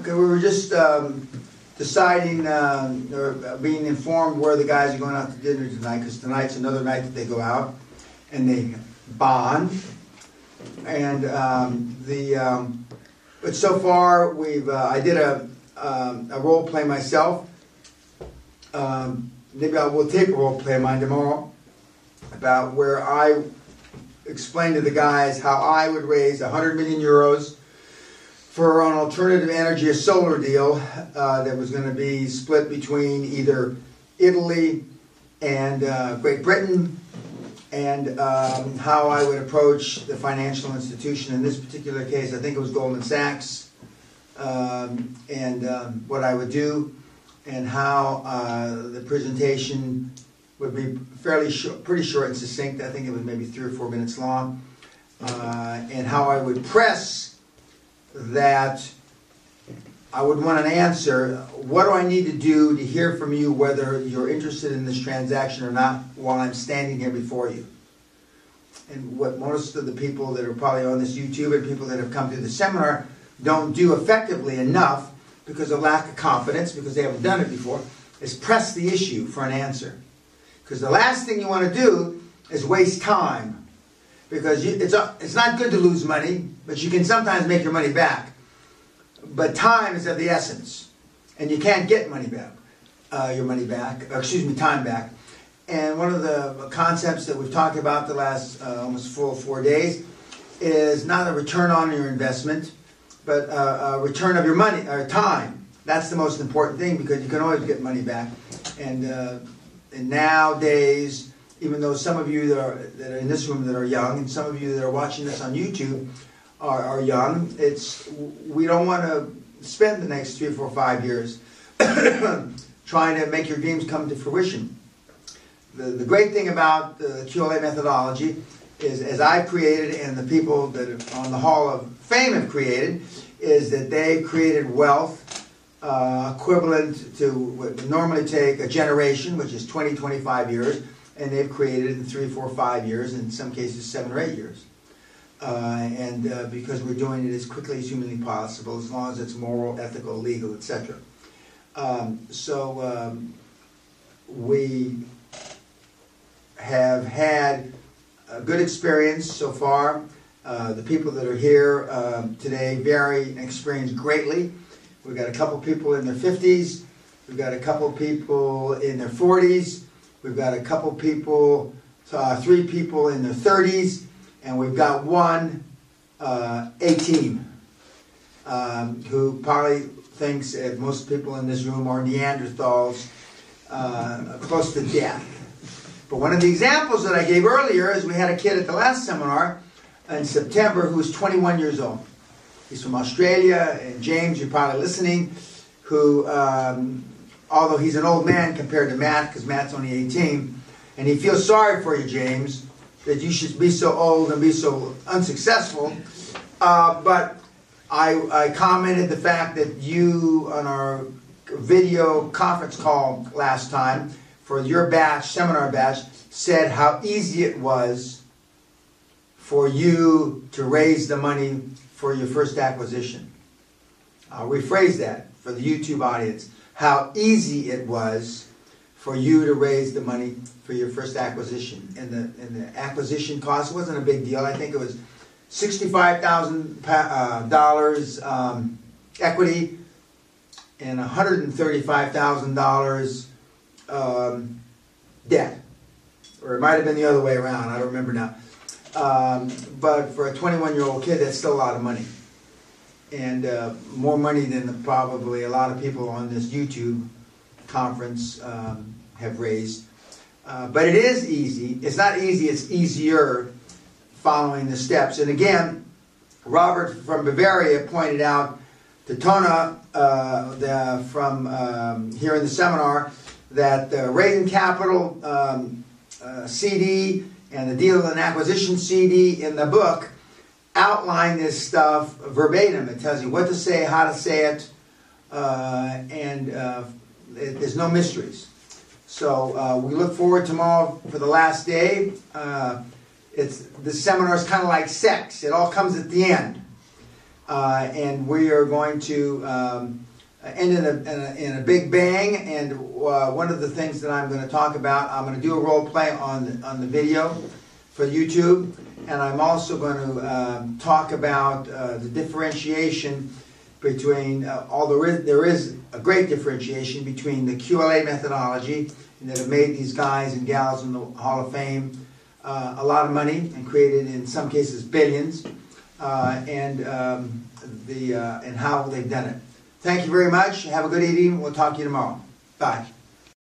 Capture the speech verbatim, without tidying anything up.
we were just um, deciding, um, or being informed where the guys are going out to dinner tonight, because tonight's another night that they go out and they bond. And um, the, um, but so far we've, uh, I did a, um, a role play myself. Um, maybe I will take a role play of mine tomorrow about where I explained to the guys how I would raise one hundred million euros for an alternative energy, a solar deal uh, that was going to be split between either Italy and uh, Great Britain, and um, how I would approach the financial institution. In this particular case, I think it was Goldman Sachs, um, and um, what I would do, and how uh, the presentation would be fairly short, pretty short and succinct. I think it was maybe three or four minutes long, uh, and how I would press that I would want an answer. What do I need to do to hear from you whether you're interested in this transaction or not while I'm standing here before you? And what most of the people that are probably on this YouTube and people that have come to the seminar don't do effectively enough because of lack of confidence, because they haven't done it before, is press the issue for an answer. Because the last thing you want to do is waste time. Because you, it's, a, it's not good to lose money, but you can sometimes make your money back. But time is of the essence. And you can't get money back, uh, your money back, or excuse me, time back. And one of the concepts that we've talked about the last uh, almost full four days is not a return on your investment, but a, a return of your money, or time. That's the most important thing, because you can always get money back. And, uh, and nowadays, even though some of you that are, that are in this room that are young, and some of you that are watching this on YouTube are, are young, it's, we don't want to spend the next three, four, five years trying to make your dreams come to fruition. The, the great thing about the Q L A methodology is, as I created and the people that on the Hall of Fame have created, is that they've created wealth uh, equivalent to what would normally take a generation, which is twenty, twenty-five years, and they've created it in three, four, five years, in some cases seven or eight years. Uh, and uh, because we're doing it as quickly as humanly possible, as long as it's moral, ethical, legal, et cetera. Um, so um, we have had a good experience so far. Uh, the people that are here um, today vary and experience greatly. We've got a couple people in their fifties. We've got a couple people in their forties. We've got a couple people, uh, three people in their thirties. And we've got one uh, eighteen, um, who probably thinks, as most people in this room are Neanderthals, uh, close to death. But one of the examples that I gave earlier is we had a kid at the last seminar in September who was twenty-one years old. He's from Australia, and James, you're probably listening, who, um, although he's an old man compared to Matt, because Matt's only eighteen, and he feels sorry for you, James, that you should be so old and be so unsuccessful. Uh, but I, I commented the fact that you, on our video conference call last time, for your batch, seminar batch, said how easy it was for you to raise the money for your first acquisition. I'll rephrase that for the YouTube audience. How easy it was for you to raise the money for your first acquisition. And the, and the acquisition cost wasn't a big deal. I think it was sixty-five thousand dollars um, equity and one hundred thirty-five thousand dollars um, debt. Or it might have been the other way around. I don't remember now. Um, but for a twenty-one-year-old kid, that's still a lot of money. And uh, more money than the, probably a lot of people on this YouTube conference um, have raised. Uh, but it is easy. It's not easy, it's easier following the steps. And again, Robert from Bavaria pointed out to Tona uh, the, from um, here in the seminar that the Raising Capital um, uh, C D and the Deal and Acquisition C D in the book outline this stuff verbatim. It tells you what to say, how to say it, uh, and uh, it, there's no mysteries. So uh, we look forward tomorrow for the last day. Uh, it's the seminar is kind of like sex; it all comes at the end. uh, and we are going to um, end in a, in, a, in a big bang. And uh, one of the things that I'm going to talk about, I'm going to do a role play on the, on the video for YouTube, and I'm also going to um, talk about uh, the differentiation between, uh, although there is, there is a great differentiation between the Q L A methodology that have made these guys and gals in the Hall of Fame uh, a lot of money and created, in some cases, billions, uh, and um, the uh, and how they've done it. Thank you very much. Have a good evening. We'll talk to you tomorrow. Bye.